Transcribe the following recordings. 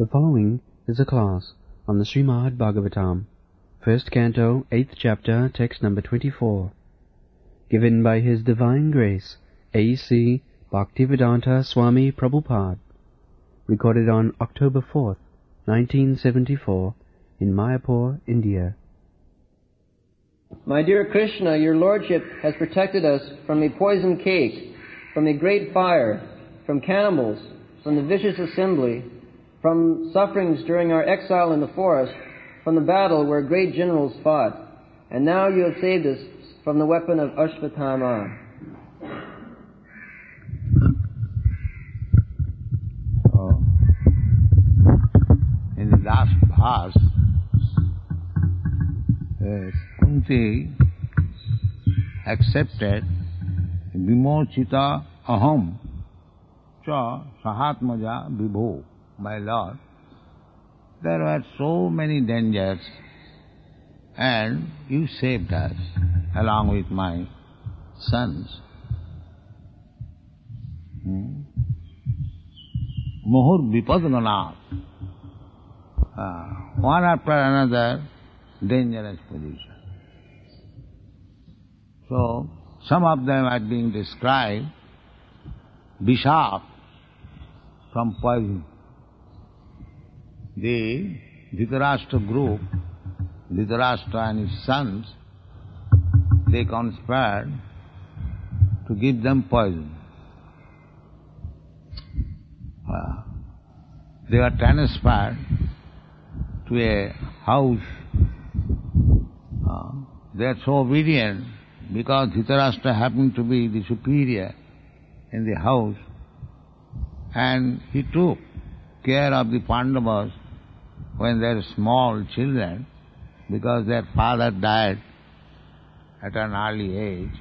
The following is a class on the Srimad Bhagavatam, first canto, 8th chapter, text number 24, given by His Divine Grace, A.C. Bhaktivedanta Swami Prabhupada, recorded on October 4th, 1974, in Mayapur, India. My dear Krishna, your Lordship has protected us from a poisoned cake, from a great fire, from cannibals, from the vicious assembly, from sufferings during our exile in the forest, from the battle where great generals fought. And now you have saved us from the weapon of Ashvatthama. In the last verse, Kunti accepted Vimochita aham cha sahatmaja vibho, my Lord. There were so many dangers and you saved us along with my sons. Mohur vipadganath. One after another dangerous position. So, some of them are being described, Vishap from poison. The Dhritarashtra group, Dhritarashtra and his sons, they conspired to give them poison. They were transferred to a house. They are so obedient because Dhritarashtra happened to be the superior in the house, and he took care of the Pandavas when they were small children because their father died at an early age.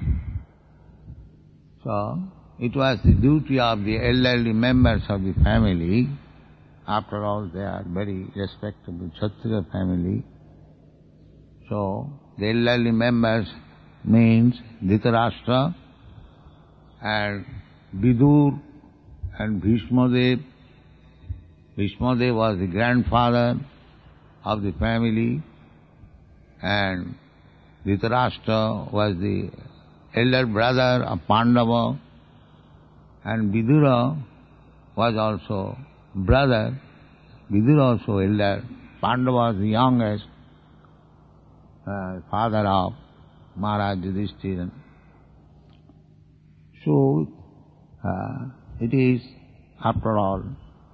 So, it was the duty of the elderly members of the family. After all, they are very respectable Kshatriya family. So, the elderly members means Dhritarashtra and Vidur and Bhishmadev. Bhishmadev was the grandfather of the family and Dhritarashtra was the elder brother of Pandava and Vidura was also brother. Vidura also elder. Pandava was the youngest, father of Maharaj Yudhishthira. So, it is, after all,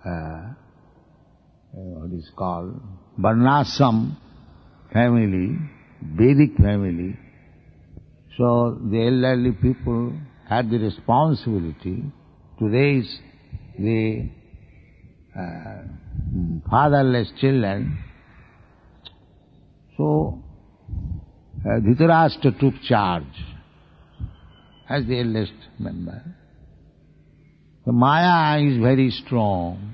what is called Varnashram family, Vedic family. So, the elderly people had the responsibility to raise the fatherless children. So, Dhritarashtra took charge as the eldest member. The Maya is very strong.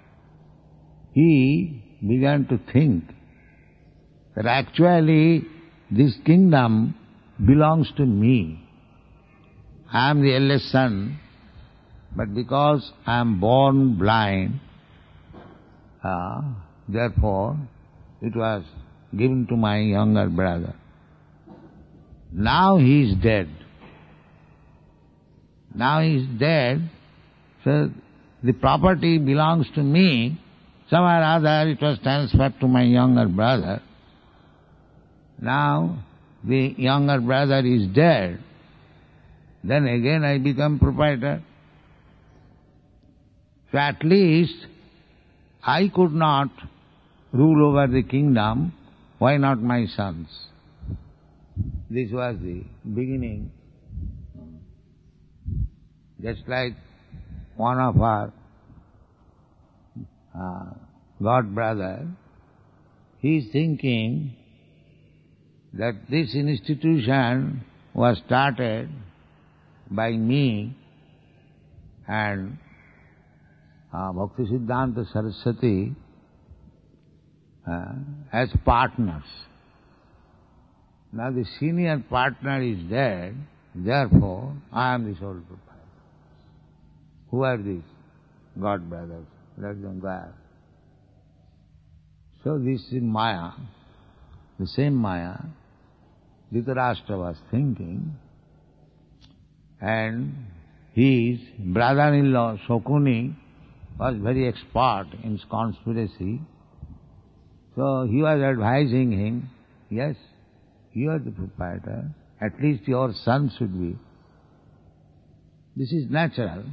He began to think that actually this kingdom belongs to me. I am the eldest son, but because I am born blind, therefore it was given to my younger brother. Now he is dead. Now he is dead, so the property belongs to me. Somewhere or other it was transferred to my younger brother. Now the younger brother is dead. Then again I become proprietor. So at least I could not rule over the kingdom. Why not my sons? This was the beginning. Just like one of our god brother, he is thinking that this institution was started by me and Bhaktisiddhanta Saraswati as partners. Now the senior partner is dead, therefore I am the sole proprietor. Who are these god brothers? Let them go. So this is Maya, the same Maya Dhritarashtra was thinking, and his brother-in-law Shakuni was very expert in conspiracy. So he was advising him, yes, you are the proprietor, at least your son should be. This is natural.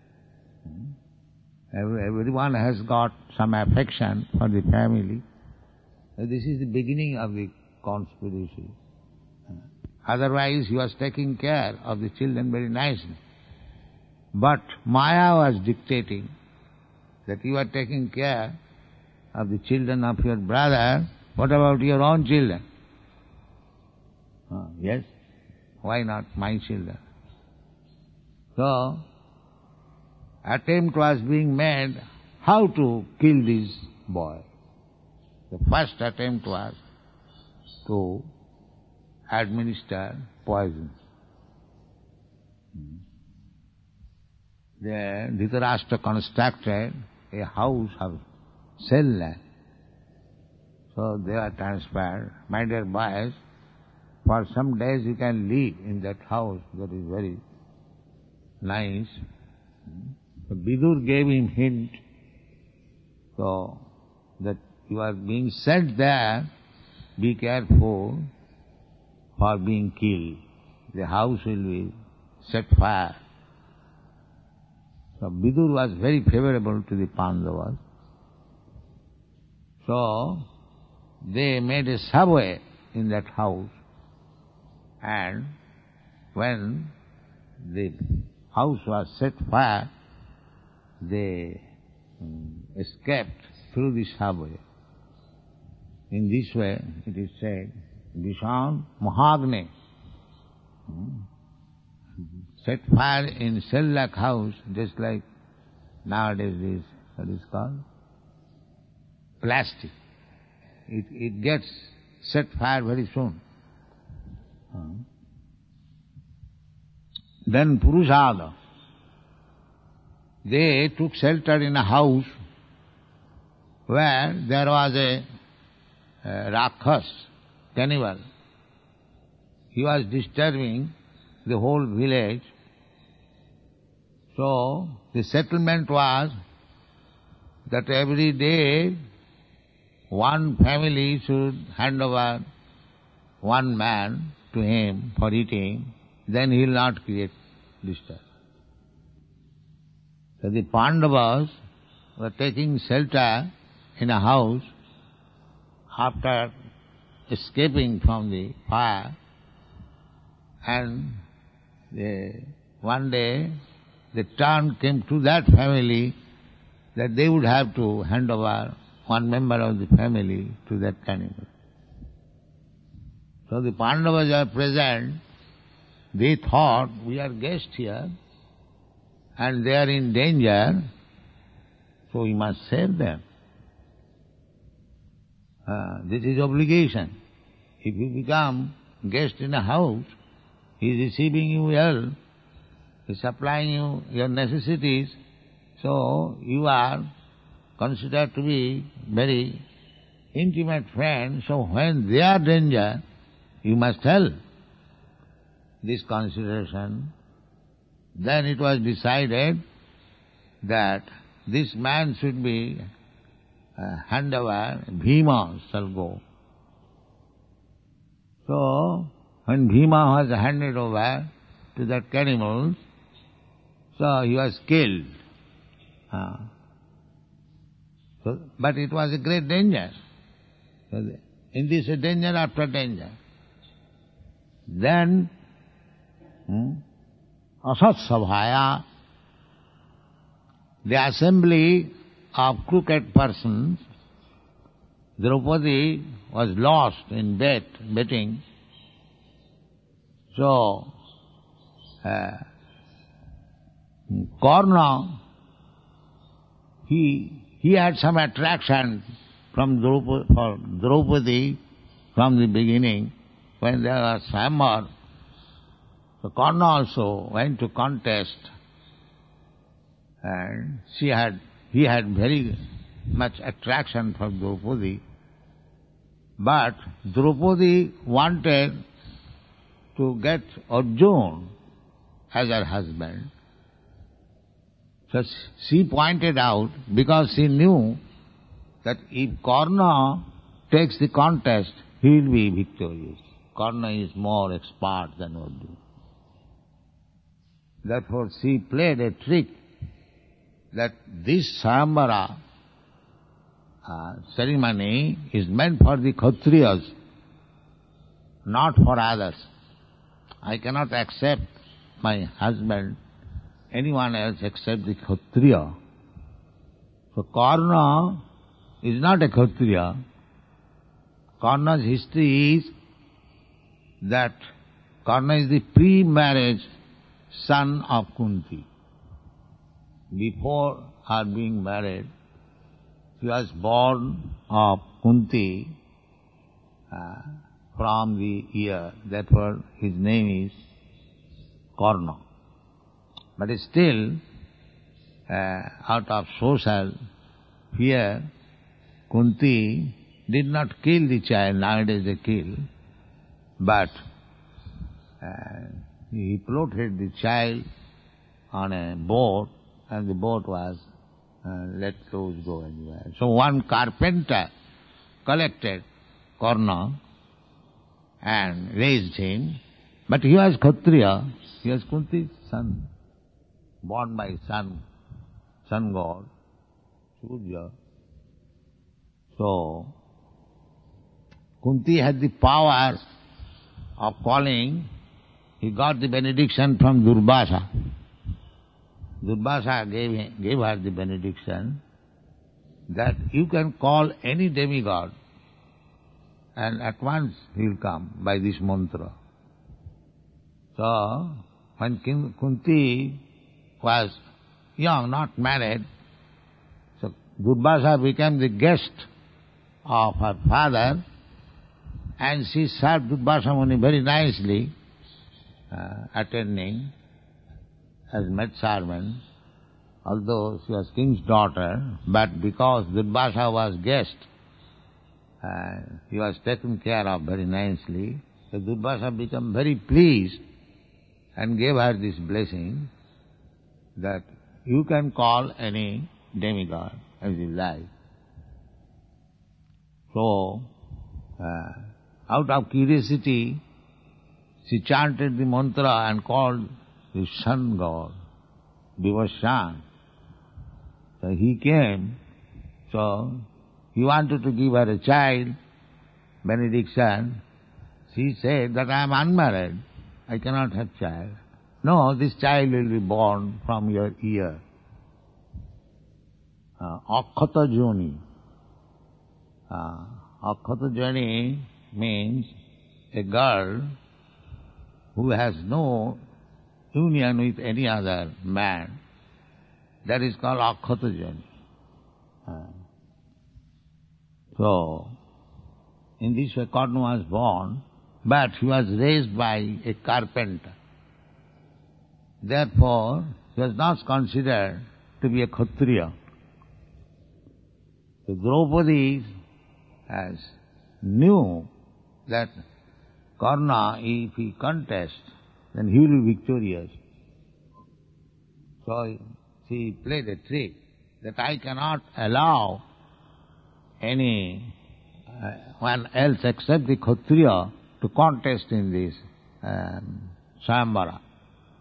Everyone has got some affection for the family. This is the beginning of the conspiracy. Otherwise he was taking care of the children very nicely. But Maya was dictating that you are taking care of the children of your brother, what about your own children? Yes, why not my children? So, attempt was being made how to kill this boy. The first attempt was to administer poison. Then Dhritarashtra constructed a house of cell. So they are transferred. My dear boys, for some days you can live in that house. That is very nice. So Vidur gave him hint, so that you are being sent there, be careful for being killed. The house will be set fire. So Vidur was very favorable to the Pandavas. So they made a subway in that house, and when the house was set fire, they escaped through the subway. In this way, it is said, Visham Mahagne, set fire in cell-like house, just like nowadays this, what is called? Plastic. It gets set fire very soon. Then Purushada, they took shelter in a house where there was a Rakhas, cannibal. He was disturbing the whole village. So the settlement was that every day one family should hand over one man to him for eating, then he will not create disturbance. So the Pandavas were taking shelter in a house after escaping from the fire, and one day the turn came to that family that they would have to hand over one member of the family to that cannibal. So the Pandavas are present. They thought, we are guests here and they are in danger, so we must save them. This is obligation. If you become guest in a house, he is receiving you well, he is supplying you your necessities, so you are considered to be very intimate friend, so when they are danger, you must help. This consideration, then it was decided that this man should be hand over, Bhima shall go. So, when Bhima was handed over to that cannibal, so he was killed. But it was a great danger. In this danger after danger. Then, Asat Sabhaya, the assembly of crooked persons, Draupadi was lost in betting. So, Karna, he had some attraction from Draupadi from the beginning when there was Swayamvar. So Karna also went to contest, and he had very much attraction for Draupadi, But Draupadi wanted to get Arjuna as her husband. So she pointed out, because she knew that if Karna takes the contest, he will be victorious. Karna is more expert than Arjuna. Therefore she played a trick that this Swayamvara ceremony is meant for the Kshatriyas, not for others. I cannot accept my husband, anyone else except the Kshatriya. So Karna is not a Kshatriya. Karna's history is that Karna is the pre-marriage son of Kunti. Before her being married, he was born of Kunti from the ear. Therefore his name is Karna. But still, out of social fear, Kunti did not kill the child. Nowadays they kill. But he floated the child on a boat, and the boat was let loose go anywhere. So one carpenter collected Karna and raised him, but he was Kshatriya, he was Kunti's son, born by sun god, Surya. So Kunti had the power of calling. He got the benediction from Durvasa. Durvasa gave her the benediction that you can call any demigod and at once he will come by this mantra. So when Kunti was young, not married, so Durvasa became the guest of her father, and she served Durvasa Muni very nicely, attending as maidservant, although she was king's daughter, but because Durvasa was guest, he was taken care of very nicely. So Durvasa became very pleased and gave her this blessing that you can call any demigod as you like. So, out of curiosity, she chanted the mantra and called the sun god, Vivasvan. So he came, so he wanted to give her a child, benediction. She said that I am unmarried, I cannot have child. No, this child will be born from your ear. Akkhata Joni. Akkhata Joni means a girl who has no union with any other man. That is called Akkhata Joni. So, in this way Karna was born, but he was raised by a carpenter. Therefore, he was not considered to be a Kshatriya. So Draupadi knew that Karna, if he contests, then he will be victorious. So she played a trick that I cannot allow any one else except the Kshatriya to contest in this Swayamvara.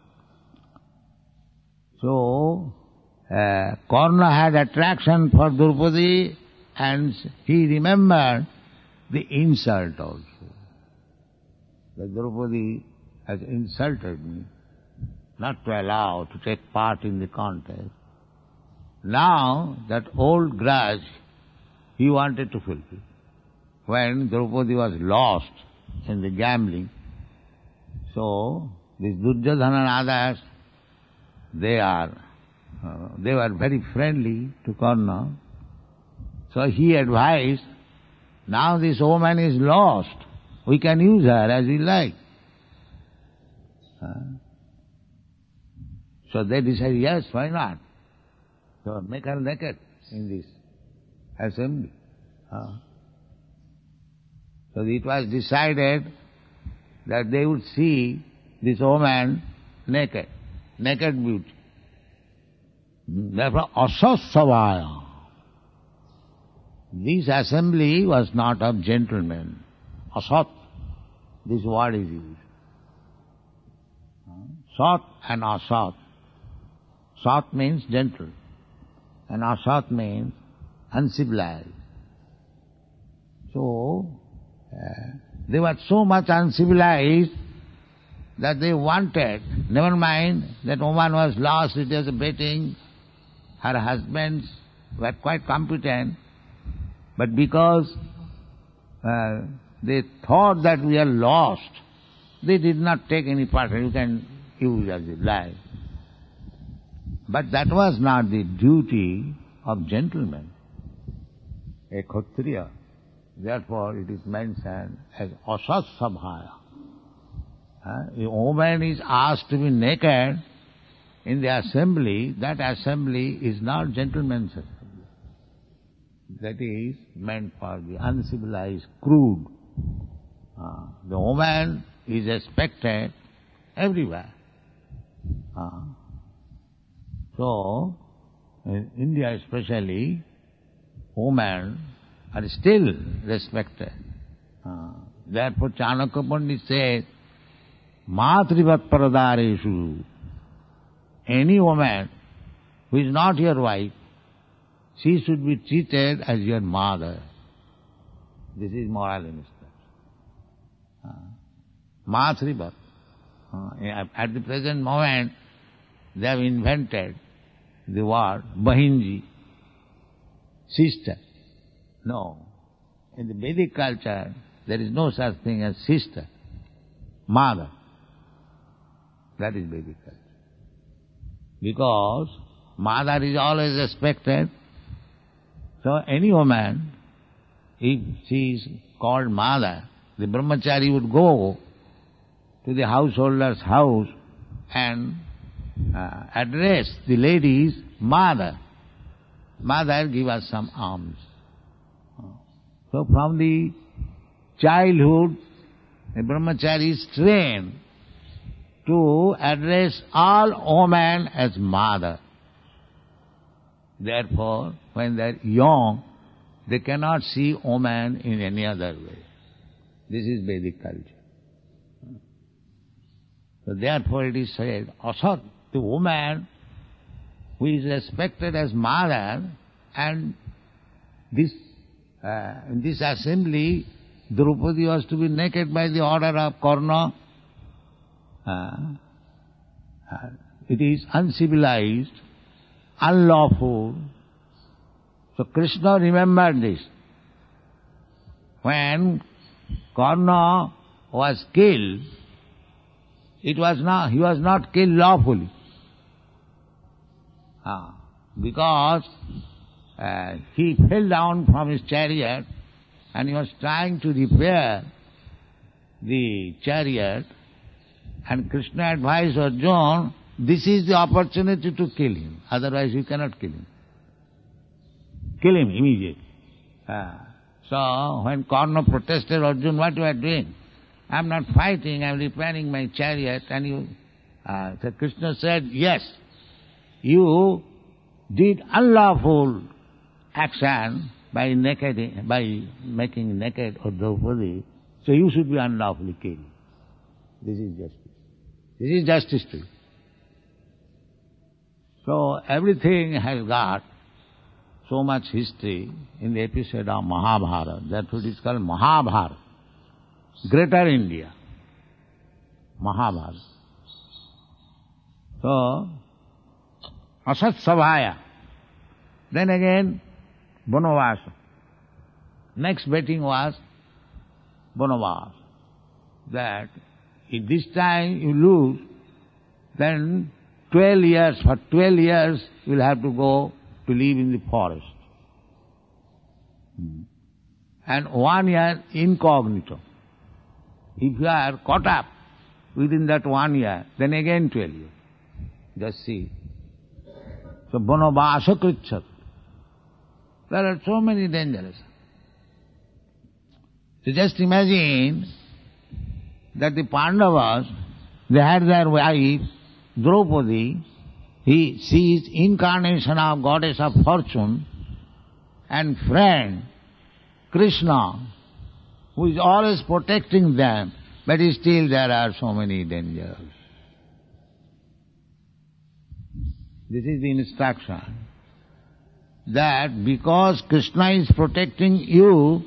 So Karna had attraction for Draupadi, and he remembered the insult also. That Draupadi has insulted me, not to allow to take part in the contest. Now that old grudge he wanted to fulfill. When Draupadi was lost in the gambling, so these Duryodhana and others, they were very friendly to Karna. So he advised, now this woman is lost, we can use her as we like. So they decided, yes, why not? So make her naked in this assembly. So it was decided that they would see this woman naked beauty. Therefore, asasavaya. This assembly was not of gentlemen. Asat, this word is used. Sat and asat. Sat means gentle, and asat means uncivilized. So, they were so much uncivilized that they wanted, never mind that woman was lost, it was a betting, her husbands were quite competent, but because they thought that we are lost, they did not take any part. You can use as you like. But that was not the duty of gentlemen, a Kshatriya. Therefore it is mentioned as asasabhaya. A woman is asked to be naked in the assembly, that assembly is not gentleman's assembly. That is meant for the uncivilized, crude. The woman is expected everywhere. So, in India especially, women are still respected. Therefore Chanakya Pandit said, Matrivat paradareshu. Any woman who is not your wife, she should be treated as your mother. This is moral instruction. Matrivat. At the present moment, they have invented the word Bahinji, sister. No. In the Vedic culture, there is no such thing as sister, mother. That is Vedic culture. Because mother is always respected. So any woman, if she is called mother, the brahmachari would go to the householder's house and address the lady's mother. Mother, give us some alms. So from the childhood, the brahmachari is trained to address all women as mother. Therefore, when they are young, they cannot see woman in any other way. This is Vedic culture. So therefore it is said, asat, the woman who is respected as mother, and this in this assembly, Draupadi was to be naked by the order of Karna. It is uncivilized, unlawful. So Krishna remembered this. When Karna was killed, he was not killed lawfully. Because he fell down from his chariot and he was trying to repair the chariot, and Krishna advised Arjuna, this is the opportunity to kill him, otherwise you cannot kill him. Kill him immediately. So when Karna protested, Arjuna, what you are doing? I am not fighting, I am repairing my chariot. And so Krishna said, yes, you did unlawful action by making naked Draupadi, so you should be unlawfully killed. This is justice. This is justice to you. So everything has got so much history in the episode of Mahabharata. Therefore it is called Mahabharata. Greater India. Mahabharata. So, Asat Sabhaya. Then again, Bonavasa. Next betting was Bonavasa. That if this time you lose, then 12 years, for 12 years you will have to go to live in the forest. And 1 year incognito. If you are caught up within that 1 year, then again 12 years. Just see. So Bonavasa Krichat. There are so many dangers. So just imagine that the Pandavas, they had their wife, Draupadi, she is incarnation of goddess of fortune, and friend, Krishna, who is always protecting them, but still there are so many dangers. This is the instruction, that because Krishna is protecting you,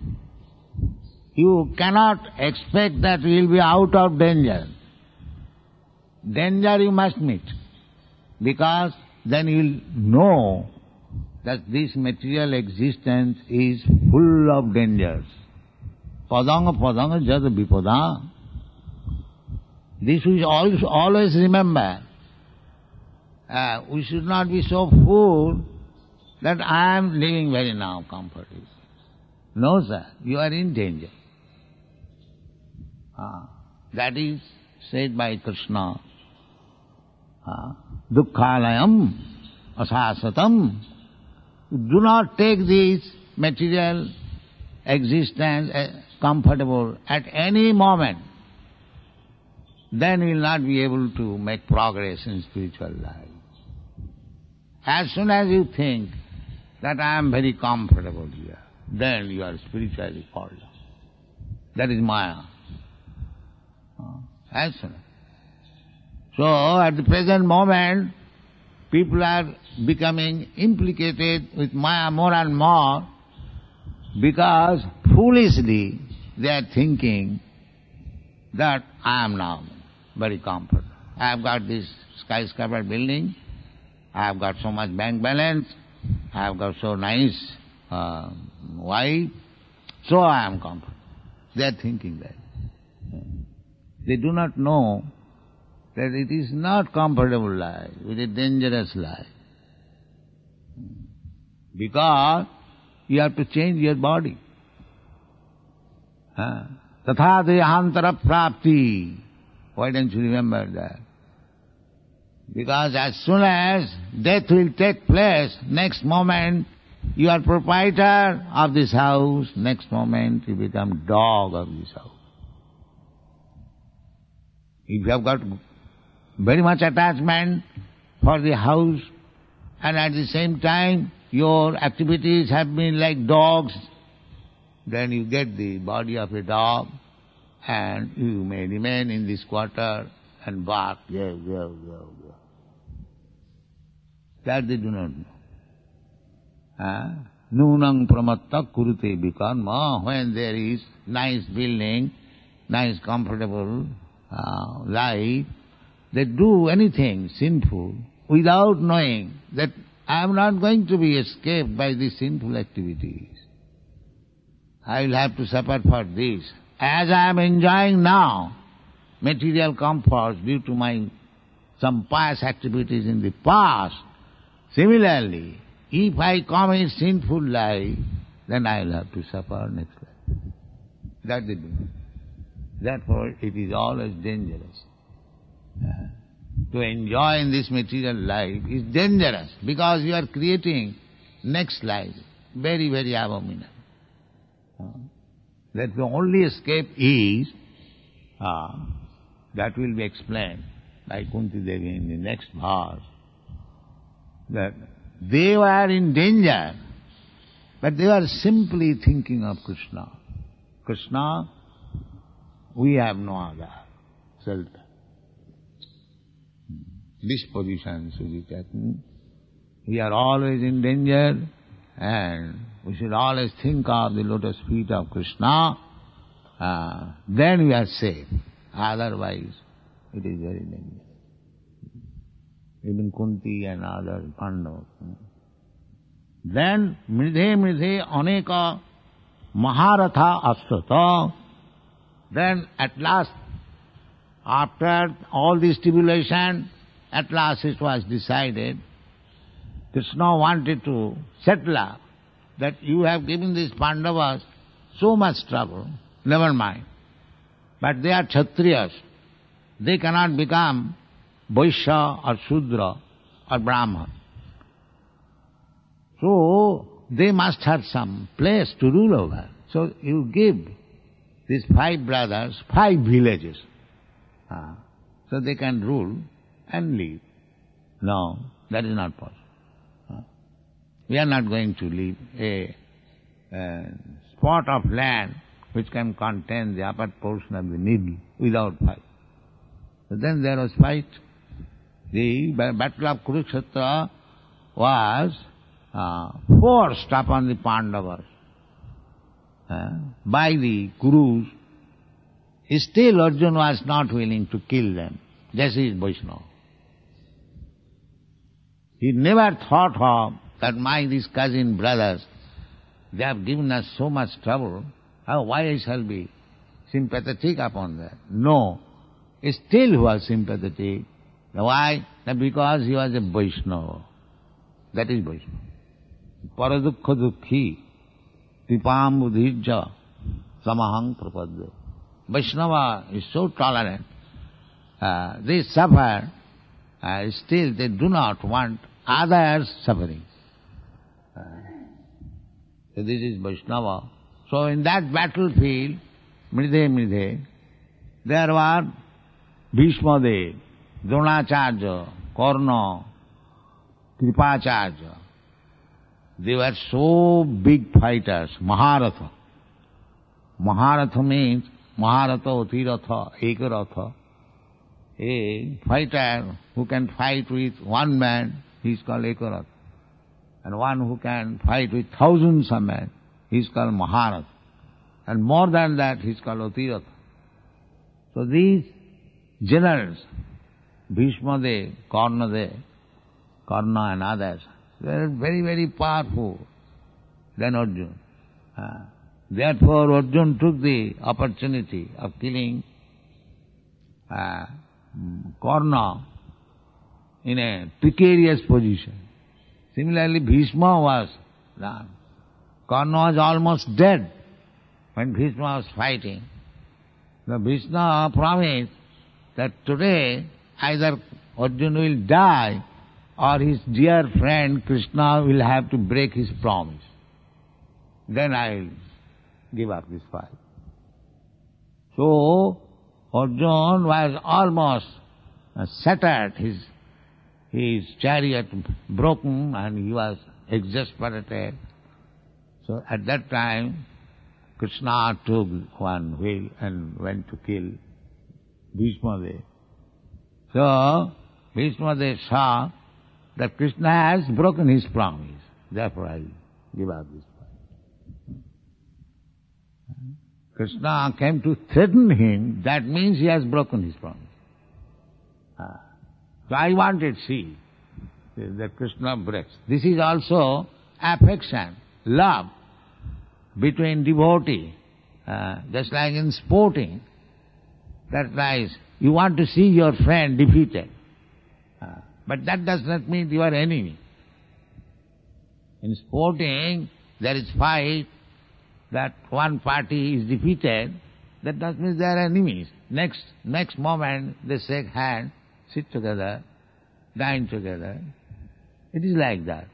you cannot expect that you will be out of danger. Danger you must meet, because then you will know that this material existence is full of dangers. Padanga padanga jada vipada. This we always remember. We should not be so fool that I am living very now comfortably. No, sir, you are in danger. That is said by Krishna. Dukkhalayam asasatam. Do not take this material existence comfortable at any moment. Then you will not be able to make progress in spiritual life. As soon as you think that I am very comfortable here, then you are spiritually called. That is Maya. As soon as. So at the present moment, people are becoming implicated with Maya more and more because foolishly they are thinking that I am now very comfortable. I have got this skyscraper building, I have got so much bank balance, I have got so nice wife, so I am comfortable. They are thinking that. They do not know that it is not comfortable life, it is a dangerous life. Because you have to change your body. Tatha dehantara prapti. Why don't you remember that? Because as soon as death will take place, next moment you are proprietor of this house, next moment you become dog of this house. If you have got very much attachment for the house, and at the same time your activities have been like dogs, then you get the body of a dog, and you may remain in this quarter and bark, go. That they do not know. Nunang pramatta kurute vikarma. When there is nice building, nice comfortable life, they do anything sinful without knowing that I am not going to be escaped by these sinful activities. I will have to suffer for this. As I am enjoying now material comforts due to my some past activities in the past, similarly, if I commit sinful life, then I will have to suffer next life. That they do. Therefore, it is always dangerous. To enjoy in this material life is dangerous because you are creating next life very, very abominable. That the only escape is, that will be explained by Kunti Devi in the next verse, that they were in danger, but they were simply thinking of Krishna. Krishna, we have no other shelter. This position, Sujita, we are always in danger, and we should always think of the lotus feet of Krishna, then we are safe. Otherwise, it is very dangerous. Even Kunti and other Pandavas. Then, mridhe aneka maharatha astata. Then at last, after all this tribulation, at last it was decided, Krishna wanted to settle up that you have given these Pandavas so much trouble, never mind. But they are Kshatriyas. They cannot become Vaishya or Shudra or Brahman. So they must have some place to rule over. So you give these 5 brothers, 5 villages. So they can rule and live. No, that is not possible. We are not going to leave a spot of land which can contain the upper portion of the needle without fight. So then there was fight. The battle of Kurukshetra was forced upon the Pandavas by the Kurus. Still Arjuna was not willing to kill them. This is Vaishnava. He never thought of that these cousin brothers, they have given us so much trouble, why I shall be sympathetic upon that? No. Still he was sympathetic. Why? Because he was a Vaishnava. That is Vaishnava. Paradukha dukhi, kripam buddhijja, samahang prapadya. Vaishnava is so tolerant. They suffer, still they do not want others suffering. So this is Vaishnava. So in that battlefield, Mridhe, there were Bhishmadev, Dronacharya, Karna, Kripacharya. They were so big fighters, Maharatha. Maharatha means Maharatha, Utiratha, Ekaratha. A fighter who can fight with one man, he is called Ekaratha. And one who can fight with thousands of men, he is called Maharatha. And more than that, he is called Utiratha. So these generals, Bhishmadev, Karna and others, they are very, very powerful than Arjuna. Therefore Arjuna took the opportunity of killing Karna in a precarious position. Similarly, Bhishma was done. Karna was almost dead when Bhishma was fighting. The Bhishma promised that today either Arjuna will die or his dear friend Krishna will have to break his promise. Then I will give up this fight. So Arjuna was almost shattered, his chariot broken, and he was exasperated. So at that time, Krishna took one wheel and went to kill Bhishmadev. So Bhishmadev saw that Krishna has broken his promise. Therefore I will give up this fight. Krishna came to threaten him. That means he has broken his promise. So I wanted to see that Krishna breaks. This is also affection, love between devotee. Just like in sporting, that nice. You want to see your friend defeated. But that does not mean you are enemy. In sporting, there is fight, that one party is defeated, that does mean they are enemies. Next moment they shake hands, sit together, dine together. It is like that.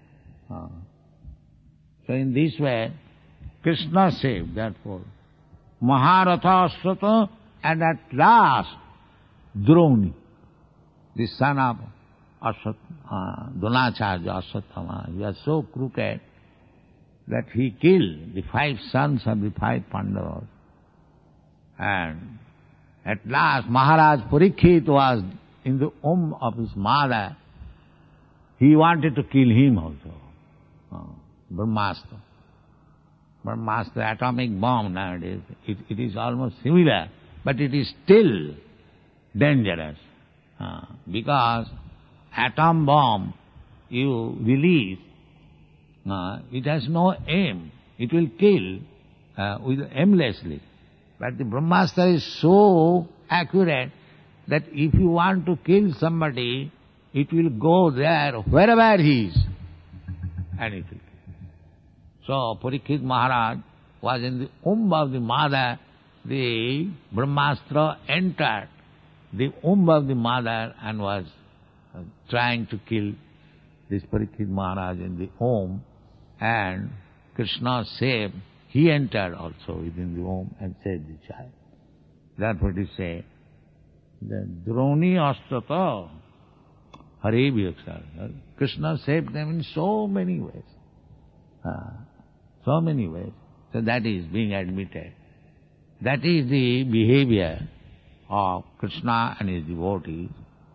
So in this way, Krishna saved, therefore. Maharatha Aswatha, and at last, Droni, the son of Dronacharya, Aswathama, he was so crooked that he killed the 5 sons of the 5 Pandavas. And at last, Maharaj Parikshit was in the womb of his mother. He wanted to kill him also. Brahmastra. Brahmastra, atomic bomb nowadays, it is almost similar, but it is still dangerous. Because atom bomb you release, it has no aim. It will kill aimlessly. But the Brahmastra is so accurate that if you want to kill somebody, it will go there wherever he is, and it will kill. So Parikshit Maharaj was in the womb of the mother. The Brahmastra entered the womb of the mother and was trying to kill this Parikshit Maharaj in the womb, and Krishna saved he entered also within the womb and saved the child. Therefore it is said, the Droni Astata Hare Vyaksa. Krishna saved them in so many ways. So many ways. So that is being admitted. That is the behavior of Krishna and his devotees.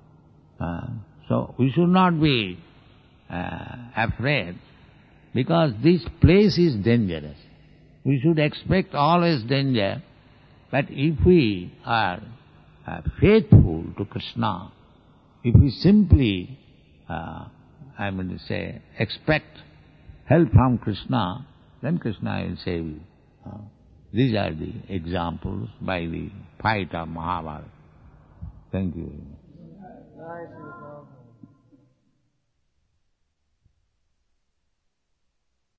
So we should not be afraid, because this place is dangerous. We should expect always danger, but if we are faithful to Krishna, if we simply, expect help from Krishna, then Krishna will save you. These are the examples by the fight of Mahabharata. Thank you very much.